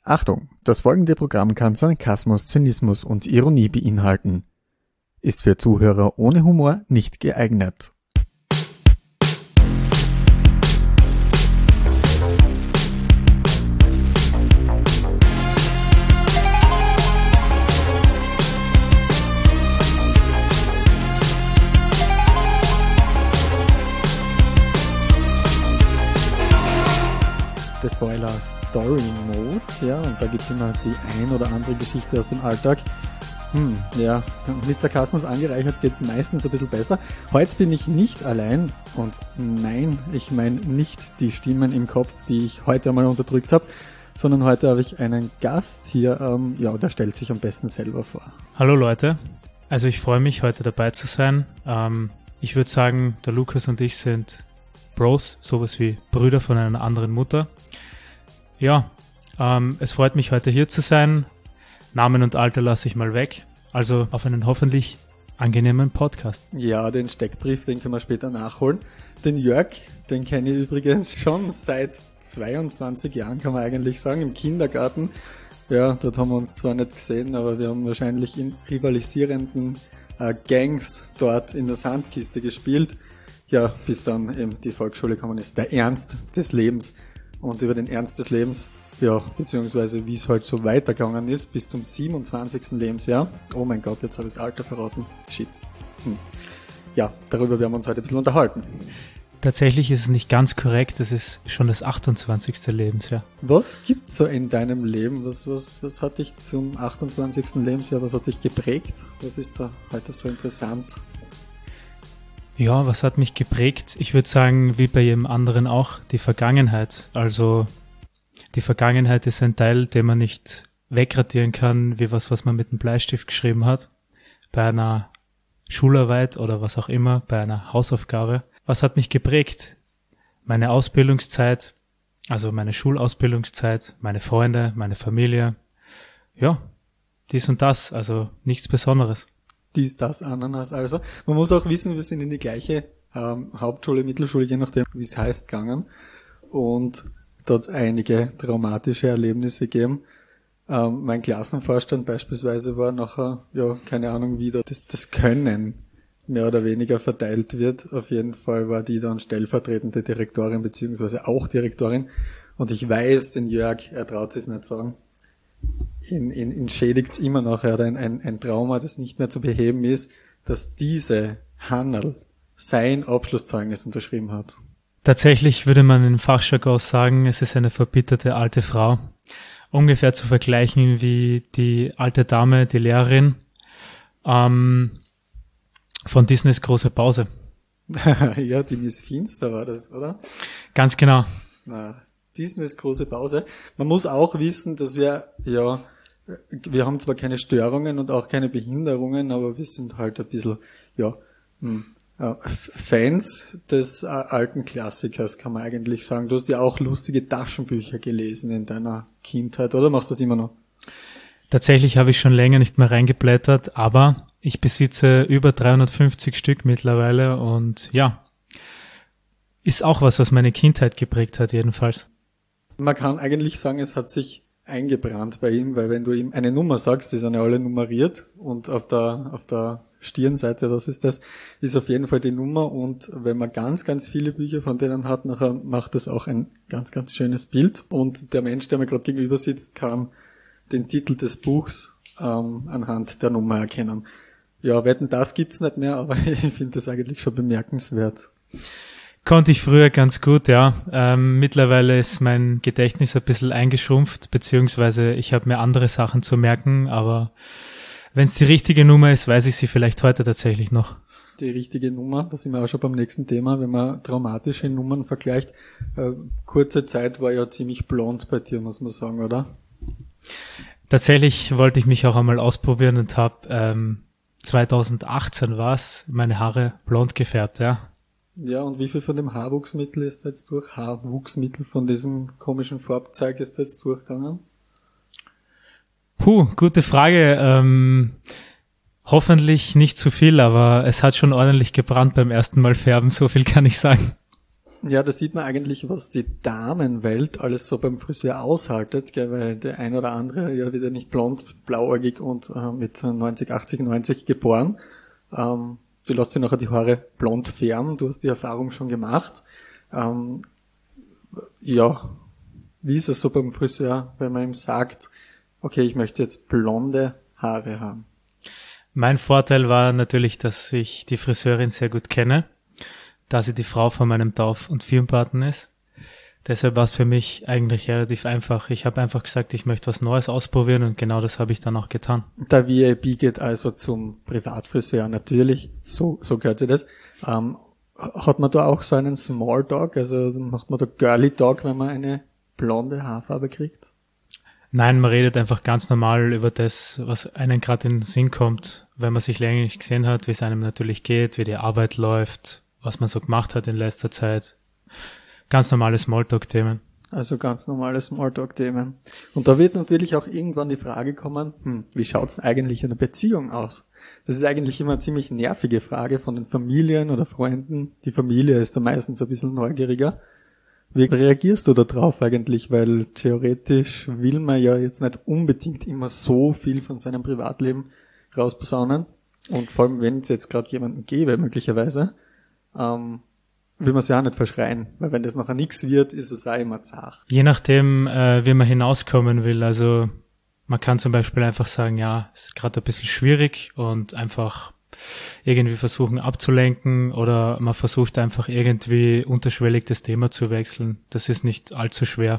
Achtung, das folgende Programm kann Sarkasmus, Zynismus und Ironie beinhalten. Ist für Zuhörer ohne Humor nicht geeignet. Das Spoiler Story Mode, ja, und da gibt's immer die ein oder andere Geschichte aus dem Alltag. Ja, mit Sarkasmus angereichert geht's meistens ein bisschen besser. Heute bin ich nicht allein und nein, ich meine nicht die Stimmen im Kopf, die ich heute einmal unterdrückt habe, sondern heute habe ich einen Gast hier, der stellt sich am besten selber vor. Hallo Leute, also ich freue mich, heute dabei zu sein. Ich würde sagen, der Lukas und ich sind Bros, sowas wie Brüder von einer anderen Mutter. Ja, es freut mich, heute hier zu sein. Namen und Alter lasse ich mal weg. Also auf einen hoffentlich angenehmen Podcast. Ja, den Steckbrief, den können wir später nachholen. Den Jörg, den kenne ich übrigens schon seit 22 Jahren, kann man eigentlich sagen, im Kindergarten. Ja, dort haben wir uns zwar nicht gesehen, aber wir haben wahrscheinlich in rivalisierenden Gangs dort in der Sandkiste gespielt. Ja, bis dann eben die Volksschule gekommen ist. Der Ernst des Lebens. Und über den Ernst des Lebens, ja, beziehungsweise wie es halt so weitergegangen ist, bis zum 27. Lebensjahr. Oh mein Gott, jetzt habe ich das Alter verraten. Shit. Ja, darüber werden wir uns heute ein bisschen unterhalten. Tatsächlich ist es nicht ganz korrekt, es ist schon das 28. Lebensjahr. Was gibt's so in deinem Leben? Was hat dich zum 28. Lebensjahr, was hat dich geprägt? Was ist da heute so interessant? Ja, was hat mich geprägt? Ich würde sagen, wie bei jedem anderen auch, die Vergangenheit. Also die Vergangenheit ist ein Teil, den man nicht wegradieren kann, wie was man mit einem Bleistift geschrieben hat, bei einer Schularbeit oder was auch immer, bei einer Hausaufgabe. Was hat mich geprägt? Meine Ausbildungszeit, also meine Schulausbildungszeit, meine Freunde, meine Familie. Ja, dies und das, also nichts Besonderes. Dies, das, Ananas. Also, man muss auch wissen, wir sind in die gleiche Hauptschule, Mittelschule, je nachdem, wie es heißt, gegangen. Und da hat es einige traumatische Erlebnisse gegeben. Mein Klassenvorstand beispielsweise war nachher, ja, keine Ahnung, wie da das Können mehr oder weniger verteilt wird. Auf jeden Fall war die dann stellvertretende Direktorin, beziehungsweise auch Direktorin. Und ich weiß, den Jörg, er traut es nicht sagen, ihn schädigt's immer noch, er hat ein Trauma, das nicht mehr zu beheben ist, dass diese Hannerl sein Abschlusszeugnis unterschrieben hat. Tatsächlich würde man im Fachjargon sagen, es ist eine verbitterte alte Frau. Ungefähr zu vergleichen wie die alte Dame, die Lehrerin von Disneys Große Pause. Ja, die Miss Finster war das, oder? Ganz genau. Disneys Große Pause. Man muss auch wissen, dass wir haben zwar keine Störungen und auch keine Behinderungen, aber wir sind halt ein bisschen, Fans des alten Klassikers, kann man eigentlich sagen. Du hast ja auch lustige Taschenbücher gelesen in deiner Kindheit, oder machst du das immer noch? Tatsächlich habe ich schon länger nicht mehr reingeblättert, aber ich besitze über 350 Stück mittlerweile und ja, ist auch was meine Kindheit geprägt hat jedenfalls. Man kann eigentlich sagen, es hat sich eingebrannt bei ihm, weil wenn du ihm eine Nummer sagst, die sind ja alle nummeriert und auf der Stirnseite, was ist das, ist auf jeden Fall die Nummer und wenn man ganz, ganz viele Bücher von denen hat, nachher macht das auch ein ganz, ganz schönes Bild und der Mensch, der mir gerade gegenüber sitzt, kann den Titel des Buchs anhand der Nummer erkennen. Ja, Wetten, das gibt's nicht mehr, aber ich finde das eigentlich schon bemerkenswert. Konnte ich früher ganz gut, ja. Mittlerweile ist mein Gedächtnis ein bisschen eingeschrumpft, beziehungsweise ich habe mir andere Sachen zu merken, aber wenn es die richtige Nummer ist, weiß ich sie vielleicht heute tatsächlich noch. Die richtige Nummer, da sind wir auch schon beim nächsten Thema, wenn man traumatische Nummern vergleicht. Kurze Zeit war ja ziemlich blond bei dir, muss man sagen, oder? Tatsächlich wollte ich mich auch einmal ausprobieren und habe 2018 war's, meine Haare blond gefärbt, ja. Ja, und wie viel von dem Haarwuchsmittel ist da jetzt durch? Haarwuchsmittel von diesem komischen Farbzeug ist da jetzt durchgegangen? Gute Frage. Hoffentlich nicht zu viel, aber es hat schon ordentlich gebrannt beim ersten Mal färben, so viel kann ich sagen. Ja, da sieht man eigentlich, was die Damenwelt alles so beim Friseur aushaltet, gell, weil der ein oder andere ja wieder nicht blond, blauäugig und mit 90 geboren. Du lässt dir nachher die Haare blond färben, du hast die Erfahrung schon gemacht. Ja, wie ist es so beim Friseur, wenn man ihm sagt, okay, ich möchte jetzt blonde Haare haben? Mein Vorteil war natürlich, dass ich die Friseurin sehr gut kenne, da sie die Frau von meinem Tauf- und Firmenpartner ist. Deshalb war es für mich eigentlich relativ einfach. Ich habe einfach gesagt, ich möchte was Neues ausprobieren und genau das habe ich dann auch getan. Der VIP geht also zum Privatfriseur, natürlich, so gehört sich das. Hat man da auch so einen Small Talk, also macht man da Girly Talk, wenn man eine blonde Haarfarbe kriegt? Nein, man redet einfach ganz normal über das, was einem gerade in den Sinn kommt, wenn man sich länger nicht gesehen hat, wie es einem natürlich geht, wie die Arbeit läuft, was man so gemacht hat in letzter Zeit. Ganz normale Smalltalk-Themen. Also ganz normale Smalltalk-Themen. Und da wird natürlich auch irgendwann die Frage kommen, wie schaut's denn eigentlich in einer Beziehung aus? Das ist eigentlich immer eine ziemlich nervige Frage von den Familien oder Freunden. Die Familie ist da meistens ein bisschen neugieriger. Wie reagierst du da drauf eigentlich? Weil theoretisch will man ja jetzt nicht unbedingt immer so viel von seinem Privatleben rausposaunen. Und vor allem, wenn es jetzt gerade jemanden gäbe, möglicherweise, will man es ja auch nicht verschreien. Weil wenn das nachher nichts wird, ist es auch immer zart. Je nachdem, wie man hinauskommen will. Also man kann zum Beispiel einfach sagen, ja, ist gerade ein bisschen schwierig und einfach irgendwie versuchen abzulenken oder man versucht einfach irgendwie unterschwellig das Thema zu wechseln. Das ist nicht allzu schwer.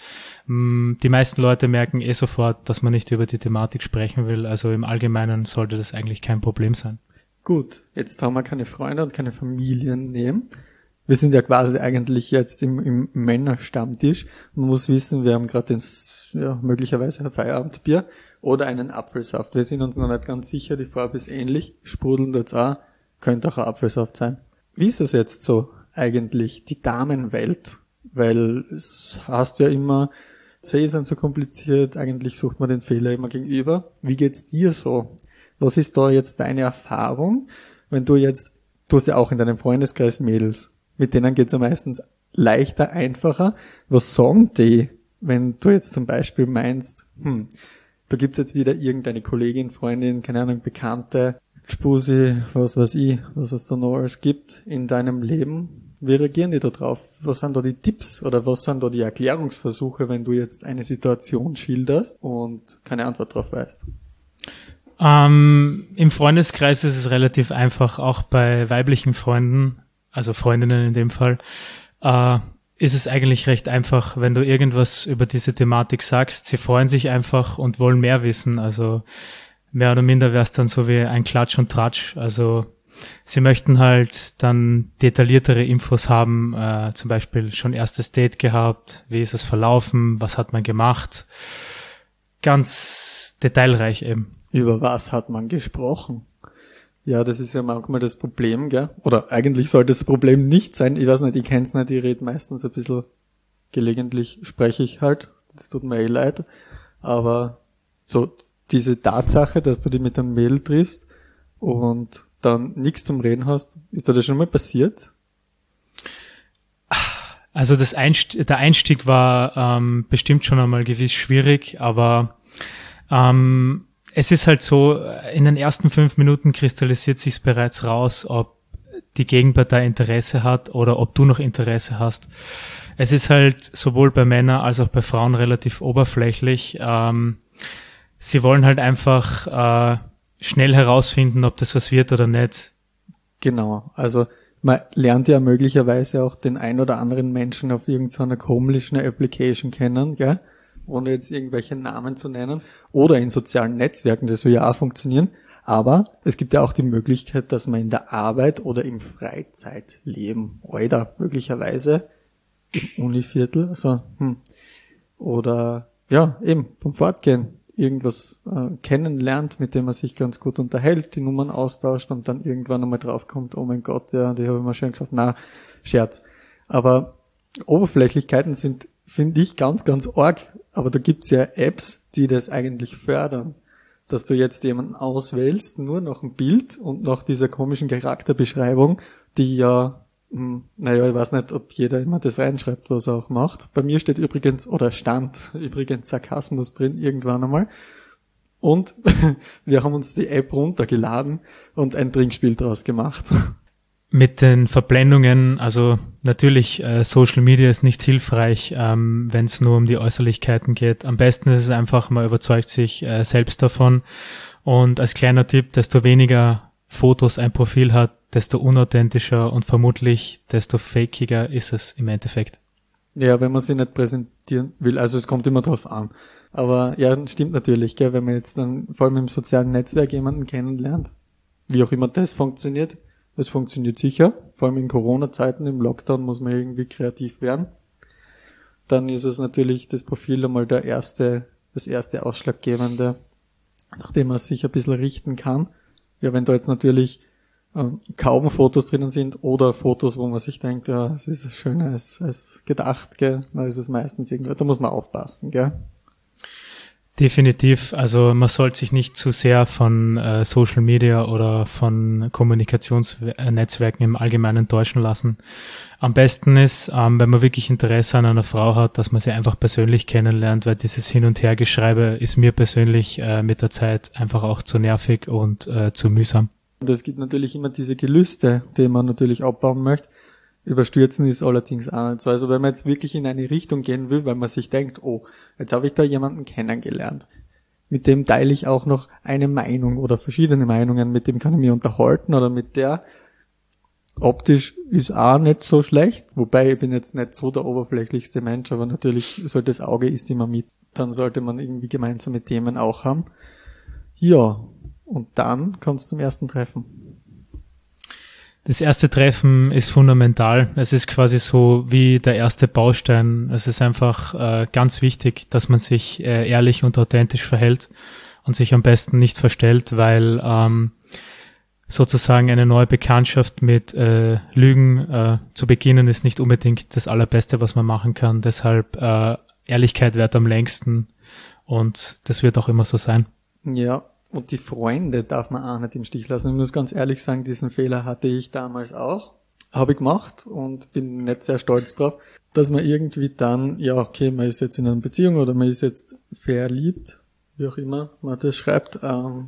Die meisten Leute merken sofort, dass man nicht über die Thematik sprechen will. Also im Allgemeinen sollte das eigentlich kein Problem sein. Gut, jetzt haben wir keine Freunde und keine Familien nehmen. Wir sind ja quasi eigentlich jetzt im Männerstammtisch. Man muss wissen, wir haben gerade möglicherweise ein Feierabendbier oder einen Apfelsaft. Wir sind uns noch nicht ganz sicher, die Farbe ist ähnlich, sprudeln jetzt auch, könnte auch ein Apfelsaft sein. Wie ist es jetzt so eigentlich, die Damenwelt? Weil es heißt ja immer, C sind so kompliziert, eigentlich sucht man den Fehler immer gegenüber. Wie geht's dir so? Was ist da jetzt deine Erfahrung, wenn du hast ja auch in deinem Freundeskreis Mädels, mit denen geht's ja meistens leichter, einfacher. Was sagen die, wenn du jetzt zum Beispiel meinst, da gibt's jetzt wieder irgendeine Kollegin, Freundin, keine Ahnung, Bekannte, Spusi, was weiß ich, was es da noch alles gibt in deinem Leben. Wie reagieren die da drauf? Was sind da die Tipps oder was sind da die Erklärungsversuche, wenn du jetzt eine Situation schilderst und keine Antwort drauf weißt? Im Freundeskreis ist es relativ einfach, auch bei weiblichen Freunden, also Freundinnen in dem Fall, ist es eigentlich recht einfach, wenn du irgendwas über diese Thematik sagst. Sie freuen sich einfach und wollen mehr wissen. Also mehr oder minder wäre es dann so wie ein Klatsch und Tratsch. Also sie möchten halt dann detailliertere Infos haben, zum Beispiel schon erstes Date gehabt, wie ist es verlaufen, was hat man gemacht. Ganz detailreich eben. Über was hat man gesprochen? Ja, das ist ja manchmal das Problem, gell? Oder eigentlich sollte das Problem nicht sein. Ich weiß nicht, ich kenn's nicht, ich rede meistens ein bisschen gelegentlich, spreche ich halt. Das tut mir leid. Aber so diese Tatsache, dass du dich mit einem Mädel triffst und dann nichts zum Reden hast, ist dir das schon mal passiert? Also der Einstieg war bestimmt schon einmal gewiss schwierig, aber es ist halt so, in den ersten 5 Minuten kristallisiert sich bereits raus, ob die Gegenpartei Interesse hat oder ob du noch Interesse hast. Es ist halt sowohl bei Männern als auch bei Frauen relativ oberflächlich. Sie wollen halt einfach schnell herausfinden, ob das was wird oder nicht. Genau, also man lernt ja möglicherweise auch den ein oder anderen Menschen auf irgendeiner komischen Application kennen, gell? Ohne jetzt irgendwelche Namen zu nennen, oder in sozialen Netzwerken, das will ja auch funktionieren, aber es gibt ja auch die Möglichkeit, dass man in der Arbeit oder im Freizeitleben oder möglicherweise im Univiertel, oder ja, eben beim Fortgehen irgendwas kennenlernt, mit dem man sich ganz gut unterhält, die Nummern austauscht und dann irgendwann einmal draufkommt, oh mein Gott, ja, die habe ich mir schon gesagt, na, Scherz. Aber Oberflächlichkeiten sind, finde ich, ganz, ganz arg, aber da gibt's ja Apps, die das eigentlich fördern, dass du jetzt jemanden auswählst, nur nach dem Bild und nach dieser komischen Charakterbeschreibung, die ja Naja, ich weiß nicht, ob jeder immer das reinschreibt, was er auch macht. Bei mir stand übrigens Sarkasmus drin, irgendwann einmal. Und wir haben uns die App runtergeladen und ein Trinkspiel draus gemacht. Mit den Verblendungen, also natürlich, Social Media ist nicht hilfreich, wenn es nur um die Äußerlichkeiten geht. Am besten ist es einfach, man überzeugt sich selbst davon. Und als kleiner Tipp, desto weniger Fotos ein Profil hat, desto unauthentischer und vermutlich desto fakiger ist es im Endeffekt. Ja, wenn man sich nicht präsentieren will, also es kommt immer drauf an. Aber ja, stimmt natürlich, gell, wenn man jetzt dann vor allem im sozialen Netzwerk jemanden kennenlernt, wie auch immer das funktioniert, es funktioniert sicher, vor allem in Corona-Zeiten, im Lockdown muss man irgendwie kreativ werden, dann ist es natürlich das Profil einmal das erste Ausschlaggebende, nachdem man sich ein bisschen richten kann. Ja, wenn da jetzt natürlich kaum Fotos drinnen sind oder Fotos, wo man sich denkt, ja, es ist schöner als gedacht, gell, dann ist es meistens irgendwie, da muss man aufpassen, gell. Definitiv, also man sollte sich nicht zu sehr von Social Media oder von Kommunikationsnetzwerken im Allgemeinen täuschen lassen. Am besten ist, wenn man wirklich Interesse an einer Frau hat, dass man sie einfach persönlich kennenlernt, weil dieses Hin- und Hergeschreibe ist mir persönlich mit der Zeit einfach auch zu nervig und zu mühsam. Und es gibt natürlich immer diese Gelüste, die man natürlich abbauen möchte. Überstürzen ist allerdings auch nicht so. Also wenn man jetzt wirklich in eine Richtung gehen will, weil man sich denkt, oh, jetzt habe ich da jemanden kennengelernt. Mit dem teile ich auch noch eine Meinung oder verschiedene Meinungen, mit dem kann ich mich unterhalten oder mit der. Optisch ist auch nicht so schlecht, wobei ich bin jetzt nicht so der oberflächlichste Mensch, aber natürlich sollte das Auge ist immer mit. Dann sollte man irgendwie gemeinsame Themen auch haben. Ja, und dann kommt es zum ersten Treffen. Das erste Treffen ist fundamental. Es ist quasi so wie der erste Baustein. Es ist einfach ganz wichtig, dass man sich ehrlich und authentisch verhält und sich am besten nicht verstellt, weil sozusagen eine neue Bekanntschaft mit Lügen zu beginnen ist nicht unbedingt das Allerbeste, was man machen kann. Deshalb Ehrlichkeit währt am längsten und das wird auch immer so sein. Ja. Und die Freunde darf man auch nicht im Stich lassen. Ich muss ganz ehrlich sagen, diesen Fehler hatte ich damals auch. Habe ich gemacht und bin nicht sehr stolz drauf, dass man irgendwie dann, ja okay, man ist jetzt in einer Beziehung oder man ist jetzt verliebt, wie auch immer man das schreibt,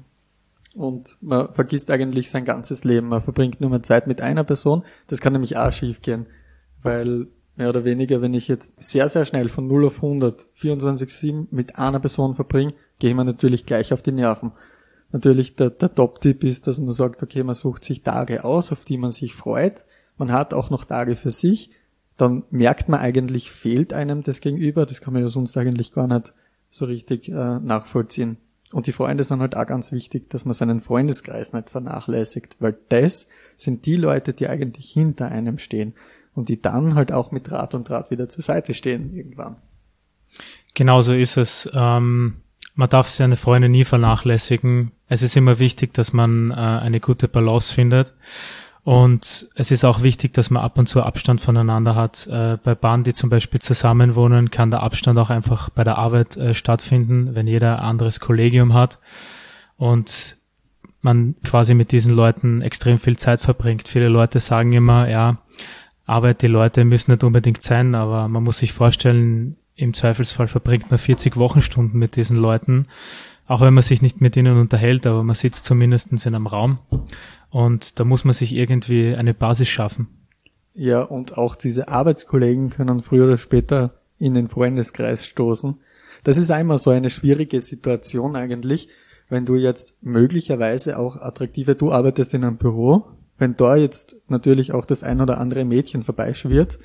und man vergisst eigentlich sein ganzes Leben. Man verbringt nur mehr Zeit mit einer Person. Das kann nämlich auch schief gehen, weil mehr oder weniger, wenn ich jetzt sehr, sehr schnell von 0 auf 100 24/7 mit einer Person verbringe, gehe ich mir natürlich gleich auf die Nerven. Natürlich der Top-Tipp ist, dass man sagt, okay, man sucht sich Tage aus, auf die man sich freut. Man hat auch noch Tage für sich. Dann merkt man eigentlich, fehlt einem das Gegenüber. Das kann man ja sonst eigentlich gar nicht so richtig nachvollziehen. Und die Freunde sind halt auch ganz wichtig, dass man seinen Freundeskreis nicht vernachlässigt, weil das sind die Leute, die eigentlich hinter einem stehen und die dann halt auch mit Rat und Tat wieder zur Seite stehen irgendwann. Genauso ist es. Man darf seine Freunde nie vernachlässigen. Es ist immer wichtig, dass man eine gute Balance findet. Und es ist auch wichtig, dass man ab und zu Abstand voneinander hat. Bei Paaren, die zum Beispiel zusammenwohnen, kann der Abstand auch einfach bei der Arbeit stattfinden, wenn jeder ein anderes Kollegium hat und man quasi mit diesen Leuten extrem viel Zeit verbringt. Viele Leute sagen immer, ja, Arbeit, die Leute müssen nicht unbedingt sein, aber man muss sich vorstellen, im Zweifelsfall verbringt man 40 Wochenstunden mit diesen Leuten, auch wenn man sich nicht mit ihnen unterhält, aber man sitzt zumindest in einem Raum und da muss man sich irgendwie eine Basis schaffen. Ja, und auch diese Arbeitskollegen können früher oder später in den Freundeskreis stoßen. Das ist einmal so eine schwierige Situation eigentlich, wenn du jetzt möglicherweise auch du arbeitest in einem Büro, wenn da jetzt natürlich auch das ein oder andere Mädchen vorbeischwirrt,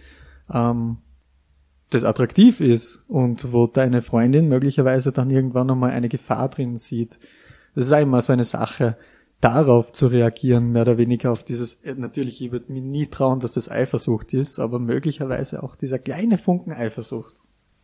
das attraktiv ist und wo deine Freundin möglicherweise dann irgendwann nochmal eine Gefahr drin sieht. Das ist einmal so eine Sache, darauf zu reagieren, mehr oder weniger auf dieses, natürlich, ich würde mir nie trauen, dass das Eifersucht ist, aber möglicherweise auch dieser kleine Funken Eifersucht.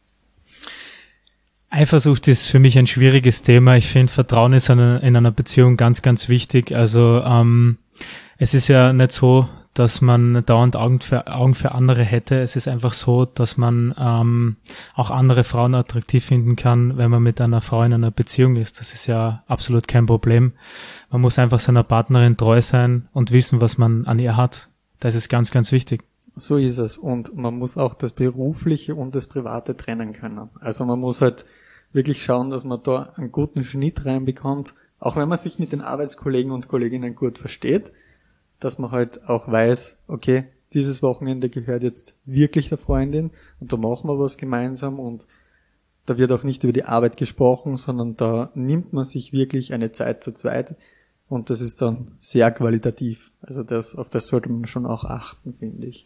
Eifersucht ist für mich ein schwieriges Thema. Ich finde, Vertrauen ist in einer Beziehung ganz, ganz wichtig. Also es ist ja nicht so, dass man dauernd Augen für andere hätte. Es ist einfach so, dass man auch andere Frauen attraktiv finden kann, wenn man mit einer Frau in einer Beziehung ist. Das ist ja absolut kein Problem. Man muss einfach seiner Partnerin treu sein und wissen, was man an ihr hat. Das ist ganz, ganz wichtig. So ist es. Und man muss auch das Berufliche und das Private trennen können. Also man muss halt wirklich schauen, dass man da einen guten Schnitt reinbekommt, auch wenn man sich mit den Arbeitskollegen und Kolleginnen gut versteht, dass man halt auch weiß, okay, dieses Wochenende gehört jetzt wirklich der Freundin und da machen wir was gemeinsam und da wird auch nicht über die Arbeit gesprochen, sondern da nimmt man sich wirklich eine Zeit zu zweit und das ist dann sehr qualitativ. Also auf das sollte man schon auch achten, finde ich.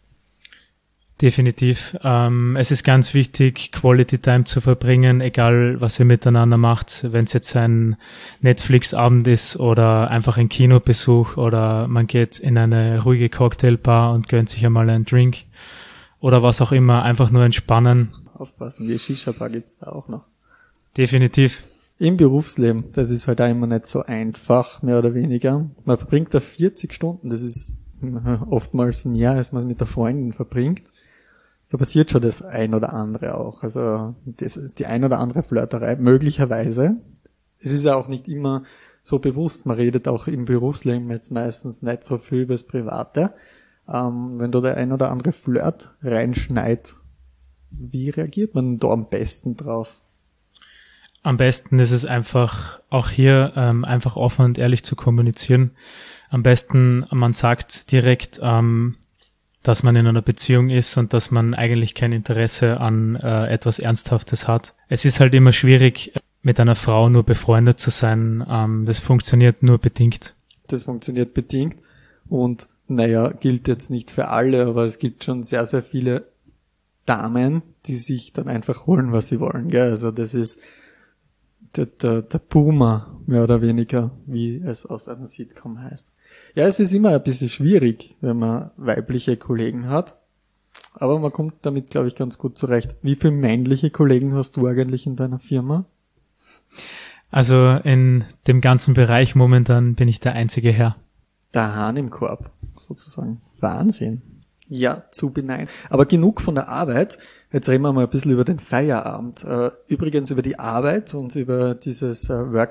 Definitiv. Es ist ganz wichtig, Quality Time zu verbringen, egal was ihr miteinander macht. Wenn es jetzt ein Netflix-Abend ist oder einfach ein Kinobesuch oder man geht in eine ruhige Cocktailbar und gönnt sich einmal einen Drink oder was auch immer, einfach nur entspannen. Aufpassen, die Shisha-Bar gibt's da auch noch. Definitiv. Im Berufsleben, das ist halt auch immer nicht so einfach, mehr oder weniger. Man verbringt da 40 Stunden, das ist oftmals mehr, als man mit der Freundin verbringt. Da passiert schon das ein oder andere auch. Also die ein oder andere Flirterei, möglicherweise. Es ist ja auch nicht immer so bewusst. Man redet auch im Berufsleben jetzt meistens nicht so viel über das Private. Wenn da der ein oder andere Flirt reinschneit, wie reagiert man da am besten drauf? Am besten ist es einfach, auch hier einfach offen und ehrlich zu kommunizieren. Am besten, man sagt direkt, dass man in einer Beziehung ist und dass man eigentlich kein Interesse an etwas Ernsthaftes hat. Es ist halt immer schwierig, mit einer Frau nur befreundet zu sein. Das funktioniert nur bedingt. Das funktioniert bedingt und naja, gilt jetzt nicht für alle, aber es gibt schon sehr, sehr viele Damen, die sich dann einfach holen, was sie wollen. Gell? Also das ist der Boomer, mehr oder weniger, wie es aus einer Sitcom heißt. Ja, es ist immer ein bisschen schwierig, wenn man weibliche Kollegen hat, aber man kommt damit, glaube ich, ganz gut zurecht. Wie viele männliche Kollegen hast du eigentlich in deiner Firma? Also in dem ganzen Bereich momentan bin ich der einzige Herr. Der Hahn im Korb, sozusagen. Wahnsinn. Ja, zu beneiden. Aber genug von der Arbeit. Jetzt reden wir mal ein bisschen über den Feierabend. Übrigens über die Arbeit und über dieses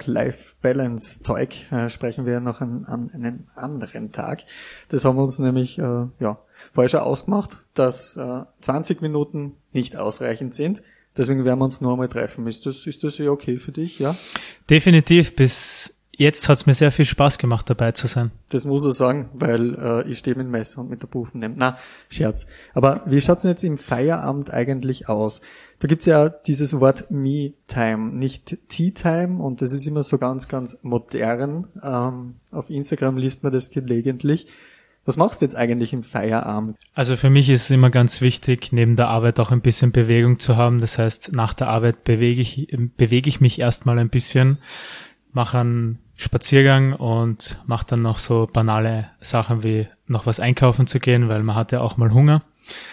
Work-Life-Balance-Zeug sprechen wir noch an einem anderen Tag. Das haben wir uns nämlich vorher schon ausgemacht, dass 20 Minuten nicht ausreichend sind. Deswegen werden wir uns noch einmal treffen. Ist das ja okay für dich, ja? Definitiv. Bis jetzt hat's mir sehr viel Spaß gemacht, dabei zu sein. Das muss er sagen, weil ich stehe mit dem Messer und mit der Pufen nehme. Na, Scherz. Aber wie schaut's denn jetzt im Feierabend eigentlich aus? Da gibt's ja dieses Wort Me-Time, nicht Tea-Time, und das ist immer so ganz, ganz modern. Auf Instagram liest man das gelegentlich. Was machst du jetzt eigentlich im Feierabend? Also für mich ist es immer ganz wichtig, neben der Arbeit auch ein bisschen Bewegung zu haben. Das heißt, nach der Arbeit bewege ich mich erstmal ein bisschen, mache einen Spaziergang und mache dann noch so banale Sachen wie noch was einkaufen zu gehen, weil man hat ja auch mal Hunger.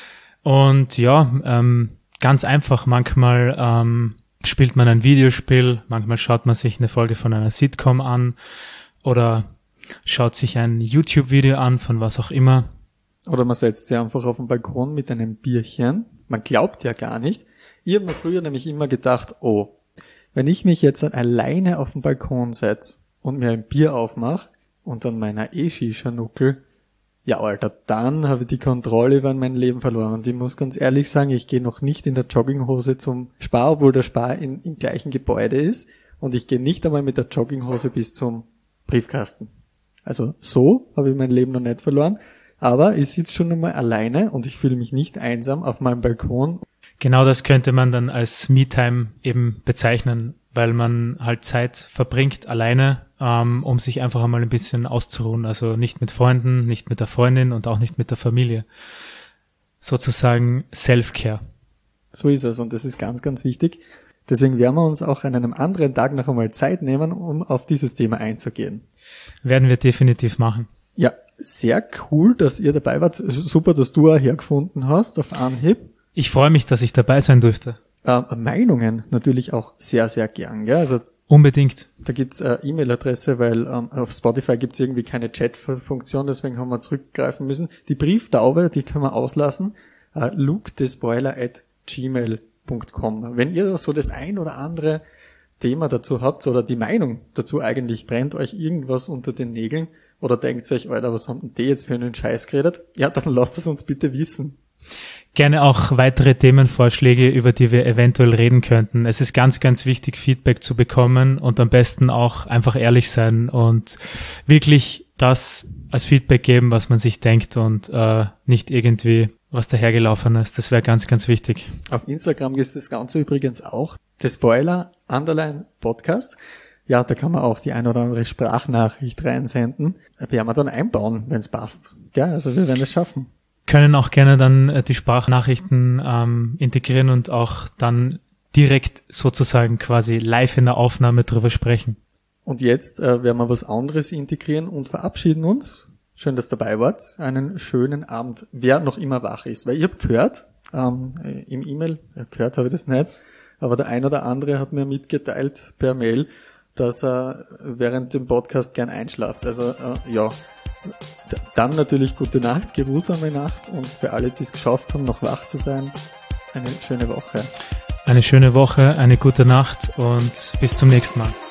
Und ja, ganz einfach, manchmal spielt man ein Videospiel, manchmal schaut man sich eine Folge von einer Sitcom an oder schaut sich ein YouTube-Video an, von was auch immer. Oder man setzt sich einfach auf den Balkon mit einem Bierchen. Man glaubt ja gar nicht. Ich habe mir früher nämlich immer gedacht, oh, wenn ich mich jetzt alleine auf den Balkon setze und mir ein Bier aufmache und dann meiner E-Shisha nuckel, ja Alter, dann habe ich die Kontrolle über mein Leben verloren. Und ich muss ganz ehrlich sagen, ich gehe noch nicht in der Jogginghose zum Spar, obwohl der Spar im gleichen Gebäude ist. Und ich gehe nicht einmal mit der Jogginghose bis zum Briefkasten. Also so habe ich mein Leben noch nicht verloren. Aber ich sitze schon einmal alleine und ich fühle mich nicht einsam auf meinem Balkon. Genau das könnte man dann als Me-Time eben bezeichnen, weil man halt Zeit verbringt alleine, um sich einfach einmal ein bisschen auszuruhen. Also nicht mit Freunden, nicht mit der Freundin und auch nicht mit der Familie. Sozusagen Self-Care. So ist es und das ist ganz, ganz wichtig. Deswegen werden wir uns auch an einem anderen Tag noch einmal Zeit nehmen, um auf dieses Thema einzugehen. Werden wir definitiv machen. Ja, sehr cool, dass ihr dabei wart. Super, dass du auch hergefunden hast auf Anhieb. Ich freue mich, dass ich dabei sein durfte. Meinungen natürlich auch sehr, sehr gern. Gell? Also unbedingt. Da gibt's E-Mail-Adresse, weil auf Spotify gibt's irgendwie keine Chat-Funktion, deswegen haben wir zurückgreifen müssen. Die Brieftaube, die können wir auslassen. lukedespoiler@gmail.com. Wenn ihr so das ein oder andere Thema dazu habt oder die Meinung dazu eigentlich brennt euch irgendwas unter den Nägeln, Oder denkt ihr euch, Alter, was haben denn die jetzt für einen Scheiß geredet? Ja, dann lasst es uns bitte wissen. Gerne auch weitere Themenvorschläge, über die wir eventuell reden könnten. Es ist ganz, ganz wichtig, Feedback zu bekommen und am besten auch einfach ehrlich sein und wirklich das als Feedback geben, was man sich denkt und nicht irgendwie was dahergelaufen ist. Das wäre ganz, ganz wichtig. Auf Instagram ist das Ganze übrigens auch The Spoiler_Podcast. Ja, da kann man auch die ein oder andere Sprachnachricht reinsenden. Werden wir dann einbauen, wenn es passt. Ja, also wir werden es schaffen. Können auch gerne dann die Sprachnachrichten integrieren und auch dann direkt sozusagen quasi live in der Aufnahme drüber sprechen. Und jetzt werden wir was anderes integrieren und verabschieden uns. Schön, dass ihr dabei wart. Einen schönen Abend, wer noch immer wach ist. Weil ich habe gehört, im E-Mail, gehört habe ich das nicht, aber der ein oder andere hat mir mitgeteilt per Mail, dass er während dem Podcast gern einschlaft. Also ja, dann natürlich gute Nacht, geruhsame Nacht und für alle, die es geschafft haben, noch wach zu sein, eine schöne Woche. Eine schöne Woche, eine gute Nacht und bis zum nächsten Mal.